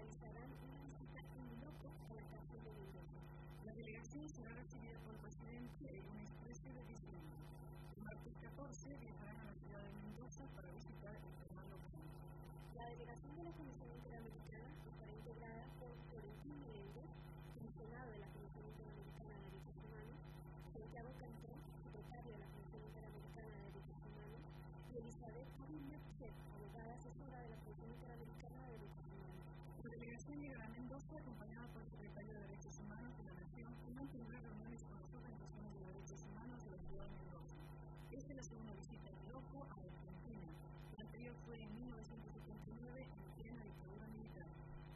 realizarán una visita in loco a la cárcel de Mendoza. La delegación será recibida por el presidente en un expreso de diciembre. El martes 14 viajarán a la ciudad de Mendoza para visitar el penal local. La delegación de la Comisión Interamericana estará integrada por Florentín Meléndez, comisionado de la Comisión Interamericana de Derechos Humanos, Santiago Cantó, secretario de la Comisión Interamericana de Derechos Humanos, y Elizabeth Abin-Merced, abogada asesora de la Comisión Interamericana de Derechos Humanos. La delegación llegará a Mendoza acompañada por el secretario de Derechos Humanos de la Nación y mantendrá reuniones con las organizaciones de derechos humanos de la ciudad de Mendoza. Esta es la segunda visita en loco a Argentina. La anterior fue en 1979 en plena dictadura militar.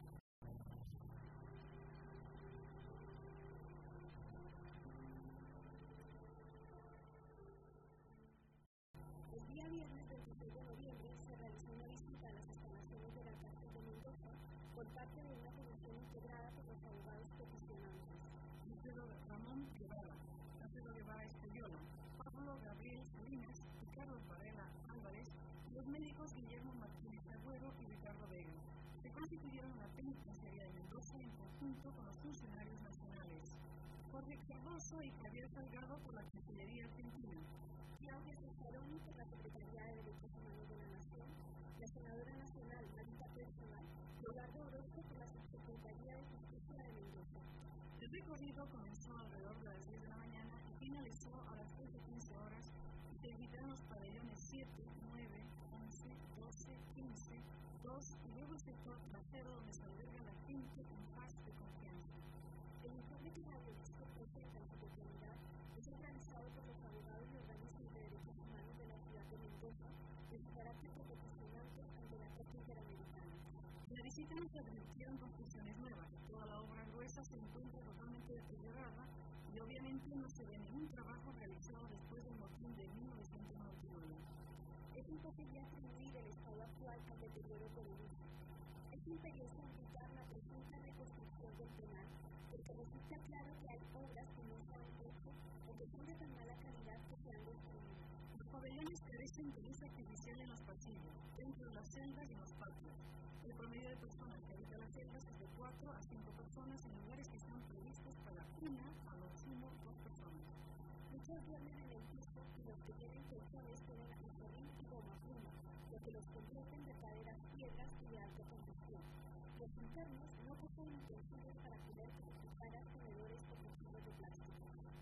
El día viernes 26 de noviembre se realizó una visita a las instalaciones de la cárcel de Mendoza por parte de una comisión integrada por los abogados peticionantes. Alfredo Ramón Guevara, Alfredo Guevara Escoyola, Pablo Gabriel Salinas, Ricardo Varela Álvarez y los médicos Guillermo Martínez Agüero y Ricardo Vega. Se constituyeron en la penitenciaría de Mendoza en conjunto con los funcionarios nacionales. Jorge Cardoso y Javier Salgado por la Cancillería Argentina. Claudia Cesaroni por la Secretaría de Derechos Humanos de la Nación, la senadora nacional Marita Personal, Eduardo Orozco por la Subsecretaría de Justicia de Mendoza. El recorrido comenzó alrededor de las 10 de la mañana y finalizó a las 13:15 horas y se visitarán los pabellones 7, 9, 11, 12, 15, 2 y luego el sector trasero donde se alberga la gente en paz de confianza. El informe que la revista presenta en su totalidad es realizado por los abogados y organismos de derechos humanos de la ciudad de Mendoza de su carácter de peticionantes ante la Corte Interamericana. En la visita no se advirtieron construcciones nuevas, toda la obra gruesa se encuentra totalmente deteriorada y obviamente no se ve ningún trabajo realizado después del motín de 1999. Es imposible atribuir el estado actual al deterioro por el uso. Es imperioso indicar la presunta reconstrucción del penal, porque resulta claro que hay obras que no se han hecho o que son de tan mala calidad que se han destruido. Los pabellones carecen de luz artificial en los pasillos, dentro de las celdas y en los patios. El promedio de personas que habitan las celdas es de 4 a 5 personas en lugares que están previstos para 1 a lo sumo 2 personas. Muchos duermen en el piso y los que tienen colchones tienen acerrín y goma pluma, lo que los convierte en verdaderas piedras y de alta combustión. Los internos no poseen utensilios para poder cucharas, tenedores o cuchillos de plástico.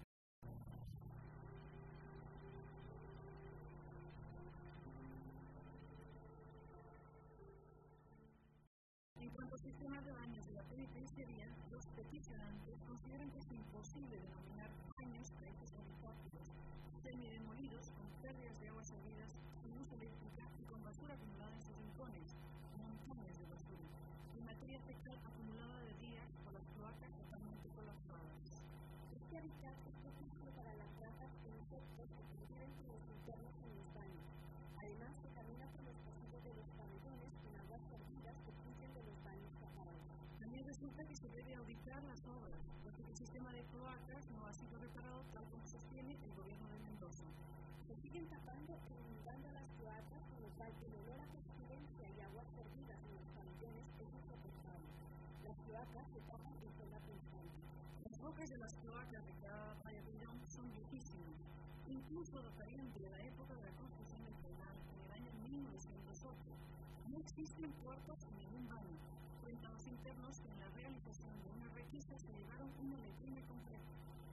En cuanto al sistema de baños de la penitenciaría, los peticionantes consideran que es imposible denominar baños a estos habitáculos, semidemolidos con pérdidas de aguas servidas, sin luz eléctrica y con basura acumulada en sus rincones, montones de basura, y materia fecal acumulada de días por las cloacas totalmente colapsadas. Este hábitat es propicio para las ratas e insectos que conviven con los internos en los baños. Además, se camina por los pasillos de los pabellones con aguas perdidas que fluyen de los baños tapados. También resulta que se debe auditar las obras, porque el sistema de cloacas no ha sido reparado tal como sostiene el gobierno de Mendoza. Se siguen tapando e inundando las cloacas, con lo cual el olor a pestilencia y aguas perdidas en los pabellones es insoportable. Las cloacas se tapan en forma constante. Las bocas de las cloacas de cada pabellón son viejísimas. Incluso datarían de la época de la construcción del penal en el año 1908. No existen puertas en ningún baño. Cuentan los internos que en la realización de una requisa se llevaron una letrina completa.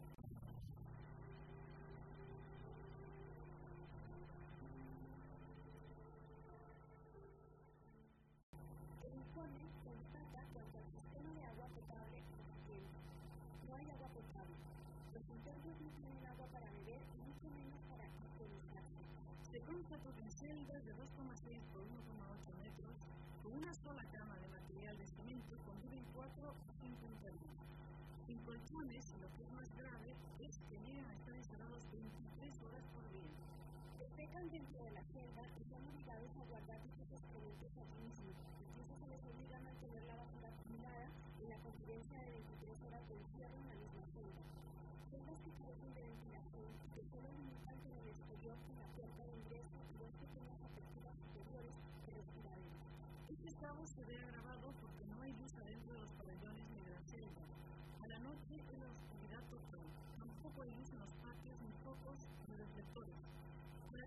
El informe constata cuanto al sistema de agua potable existente. No hay agua potable. Los internos no tienen agua para beber y mucho menos para higienizarse. Se constató que en celdas de 2,6 por 1,8 metros, con una sola cama de material de cemento, conviven 4 o 5 internos. Sin colchones, y lo que es más grave, es que llegan a estar encerrados 23 horas por día. Defecan dentro de la celda y son obligados a guardar sus excrementos allí mismo. Incluso se les obliga a mantener la basura acumulada en la convivencia de 23 horas de encierro en la misma celda. Celdas que carecen de ventilación y que solo limitan con el exterior con la puerta de ingreso y dos pequeñas aperturas superiores de respiradero. Este estado se ve agravado porque no hay luz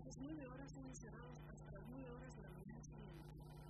Esas 9 horas son encerrados hasta las 9 horas de la mañana siguiente.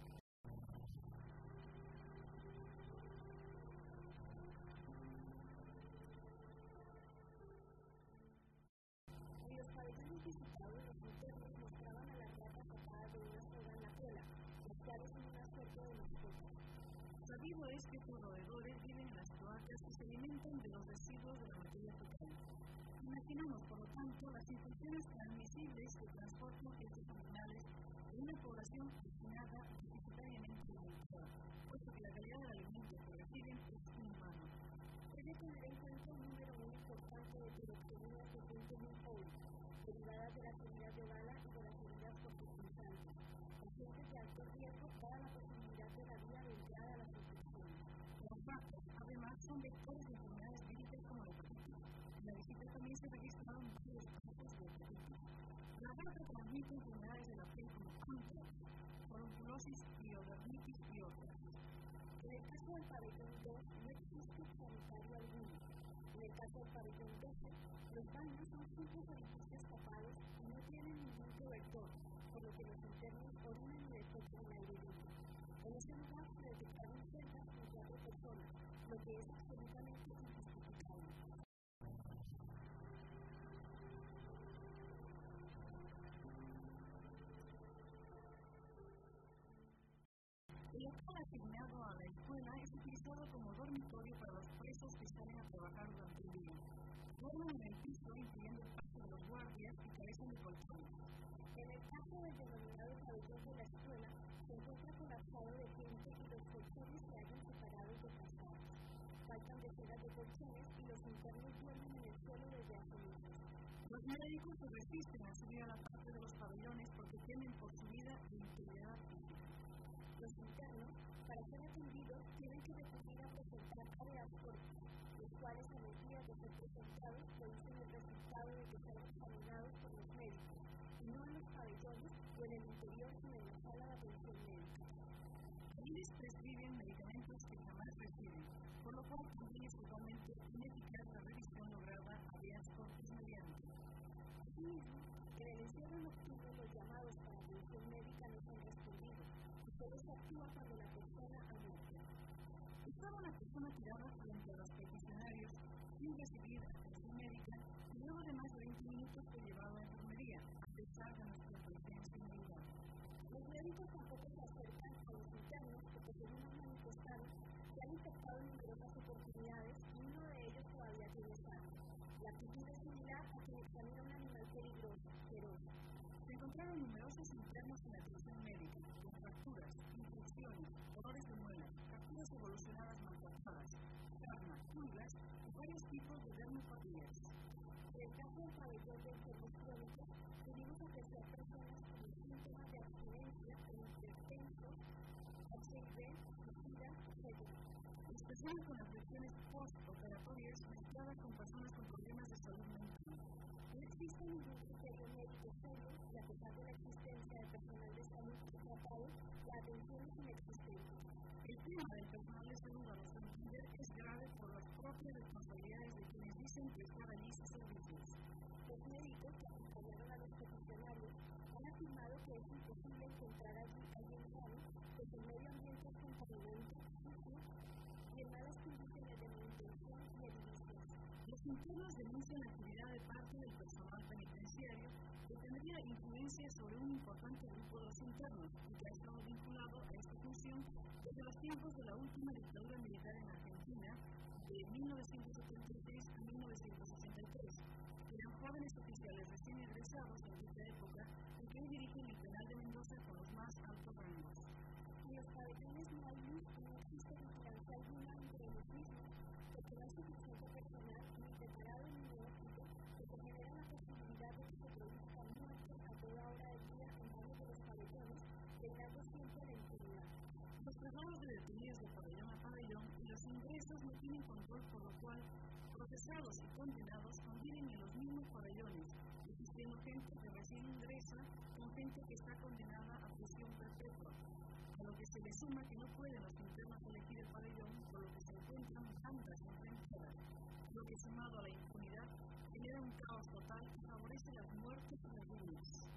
En los pabellones visitados, los internos mostraban a las ratas atadas de una soga en la cola, las cuales son una suerte de mascotas. Sabido es que sus roedores viven en las cloacas y se alimentan de los residuos de la materia fecal. Imaginamos, por lo tanto, las infecciones transmisibles que transportan estos animales en una población destinada deficitariamente alimentada, puesto que la calidad del alimento que reciben es inhumano. Hay que tener en cuenta un número muy importante de tiroxinas de fuentes muy pobres, derivadas de las heridas de bala y de las heridas cortopunzantes, pacientes de alto riesgo dada la posibilidad de la vía de entrada a las infecciones. Las ratas, además, son vectores de enfermedades víricas como la hepatitis. En la visita también se registraron varios casos de hepatitis. La rata transmite enfermedades de la piel como antrax, folliculosis, piodermitis y otras. En el caso del pabellón 2 no existe sanitario alguno. En el caso del pabellón 12, los baños son simples orificios tapados y no tienen ningún cobertor, por lo que los internos orinan y defecan al aire libre. En ese lugar se detectaron celdas con 4 personas, lo que es absolutamente injustificable. El local asignado a la escuela es utilizado como dormitorio para los presos que salen a trabajar durante el día. Duermen en el piso, incluyendo el paso de los guardias y carecen de colchones. En el caso del denominado pabellón de la escuela, se encuentra colapsado de gente y los colchones se hallan separados de calzadas. Faltan decenas de colchones y los internos duermen en el suelo desde hace meses. Los médicos se resisten a subir a la parte de los pabellones porque temen por su vida e integridad física. Los internos, para ser atendidos, tienen que recurrir a presentar áreas cortas, los cuales a los días de ser presentados producen el resultado de que sean examinados por los médicos, y no en los pabellones o en el interior sino en la sala de atención médica. Allí les prescriben medicamentos que jamás reciben, por lo cual también es totalmente ineficaz la revisión lograda a vías cortas mediante. Asimismo, en el encierro nocturno los llamados para atención médica no son respondidos, y solo se actúa cuando la persona ha muerto. Estaba una persona tirada frente a los peticionarios sin recibir atención médica y luego de más de 20 minutos fue llevado a enfermería, a pesar de nuestra presencia inmediata. Los médicos tampoco se acercan a los internos porque, según han manifestado, se han infectado en numerosas oportunidades y uno de ellos todavía tiene sangre. La actitud es similar a quien examina un animal peligroso, feroz. Se encontraron numerosos internos en la atención médica, con fracturas, infecciones, dolores de muelas, fracturas evolucionadas maltratadas, sarna, pulgas y varios tipos de dermopatías. En el caso del pabellón de enfermos crónicos, pudimos apreciar personas con síntomas de abstinencia en hipertensos, HIV, SIDA, etc. Las personas con afecciones post-operatorias mezcladas con personas con problemas de salud mental. No existe ningún criterio médico serio y, a pesar de la existencia de personal de salud tratado, la atención es inexistente. El tema del personal de salud a nuestro entender es grave por las propias responsabilidades de quienes dicen prestar allí sus servicios. Los médicos que acompañaron a los peticionarios han afirmado que es imposible encontrar allí a alguien sano, pues el medio ambiente es contaminante, sucio y en malas condiciones de manutención y edilicia. Los internos denuncian la actividad de parte del personal penitenciario que tendría influencia sobre un importante grupo de los internos y que ha estado vinculado a esta función desde los tiempos de la última dictadura militar en Argentina de 1976 a 1983. Eran jóvenes oficiales recién egresados en dicha época y que hoy dirigen el penal de Mendoza con los más altos rangos. En los pabellones no hay luz y no existe vigilancia alguna entre los mismos, porque no hay suficiente personal ni preparado ni neófito, que se genera la posibilidad de que se produzcan muertes a toda hora del día en varios de los pabellones, reinando siempre la impunidad. Los traslados de detenidos de pabellón a pabellón y los ingresos no tienen control, por lo cual procesados y condenados conviven en los mismos pabellones, existiendo gente que recién ingresa con gente que está condenada a prisión perpetua, a lo que se le suma que no pueden los internos elegir el pabellón, por lo que se encuentran bandas enfrentadas, lo que sumado a la impunidad genera un caos total y favorece las muertes y las ruinas.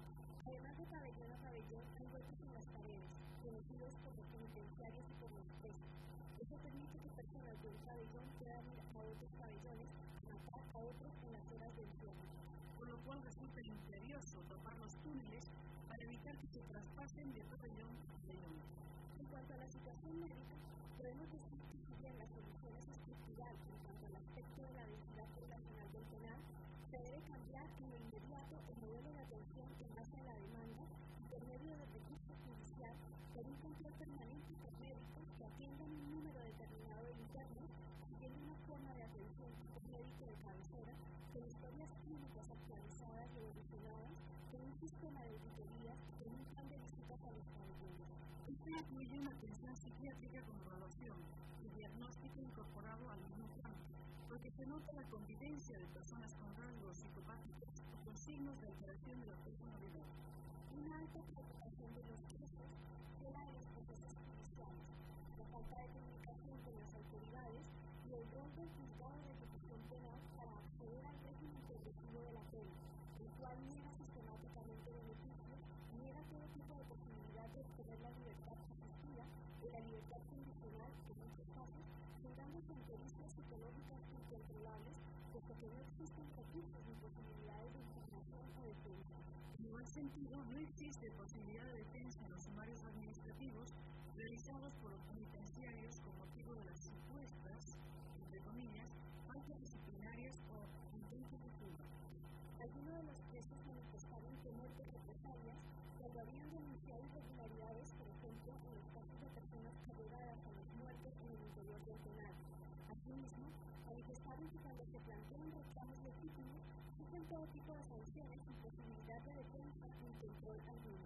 Además de pabellón a pabellón, hay huecos en las paredes, conocidos como penitenciarios y por los presos. Eso permite que personas de un pabellón puedan ir a otros pabellones a matar a otros en las horas del encierro. Por lo cual resulta imperioso tapar los túneles para evitar que se traspasen de pabellón a pabellón. En cuanto a la situación médica, podemos decir que si bien la solución es estructural en cuanto al aspecto de la densidad poblacional del penal, se debe cambiar en lo inmediato el modelo de atención en base a la demanda y por medio del recurso judicial por un control permanente por médicos que atiendan un número determinado de internos, siguiendo una forma de atención tipo médico de cabecera, con historias clínicas actualizadas y evolucionadas, con un sistema de auditorías y con un plan de visitas a los pabellones. Esto incluye una atención psiquiátrica con evaluación y diagnóstico incorporado al mismo plan, porque se nota la convivencia de personas con rasgos psicopáticos o con signos de alteración de la personalidad. Una alta preocupación de los presos era de los procesos judiciales, la falta de comunicación con las autoridades y el rol del juzgado de ejecución penal para acceder al régimen progresivo de la pena, el cual niega sistemáticamente beneficios, niega todo tipo de posibilidad de obtener la libertad asistida o la libertad condicional en muchos casos, generando sentencias psicológicas incontrolables, puesto que no existen recursos ni posibilidades de información o defensa. En igual sentido, no existe posibilidad de defensa en los sumarios administrativos realizados por los penitenciarios con motivo de las supuestas, entre comillas, faltas disciplinarias o intentos de fuga. Algunos de los presos manifestaron temor de represalias cuando habían denunciado irregularidades, por ejemplo, en los casos de personas castigadas a los muertos en el interior del penal. Asimismo, manifestaron que cuando se plantean reclamos legítimos, sufren todo tipo de sanciones sin posibilidad de defensa ni control alguno.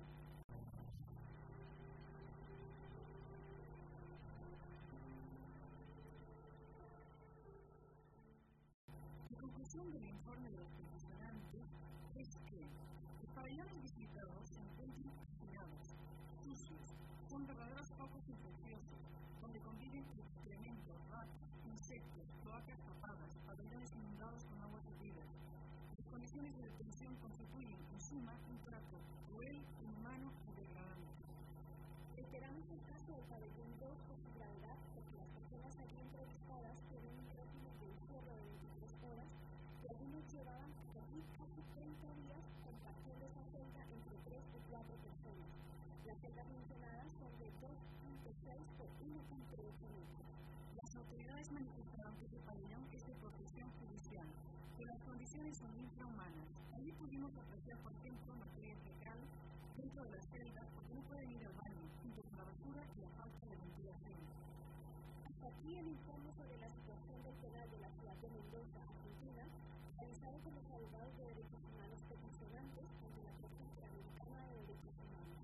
La conclusión del informe de los peticionantes es que los pabellones visitados se encuentran hacinados, sucios, son verdaderos focos infecciosos, donde conviven excrementos, ratas, insectos, cloacas tapadas, pabellones inundados con aguas hervidas. Las condiciones de detención constituyen, en suma, un trato cruel, inhumano y degradante. Reiteramos el caso del pabellón 2 por su gravedad, porque las personas allí entrevistadas tienen un régimen de encierro de 23 horas y algunos llevaban allí casi 30 días compartiendo esa celda entre 3 o 4 personas. Las celdas mencionadas son de 2.6 por 1.8 metros. Las autoridades manifestaron que este pabellón es de protección judicial, pero las condiciones son infrahumanas. Allí pudimos apreciar, por ejemplo, materia fecal dentro de las celdas porque no pueden ir al baño, junto con la basura y la falta de ventilación. Hasta aquí el informe sobre la situación del penal de la ciudad de Mendoza, Argentina, realizado por los abogados de derechos humanos peticionantes ante la Corte Interamericana de Derechos Humanos.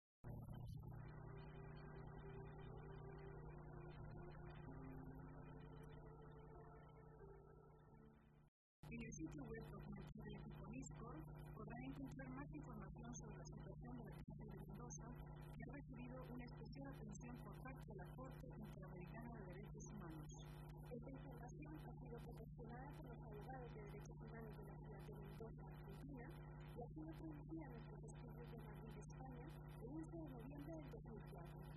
En el sitio web del equipo NISCOR podrán encontrar más información sobre la situación de la cárcel de Mendoza, que ha recibido una especial atención por parte de la Corte Interamericana de Derechos Humanos. Esta información ha sido proporcionada por los abogados de derechos humanos de la ciudad de Mendoza, Argentina, y ha sido producida en nuestros estudios de Madrid, España, el 11 de noviembre del 2004.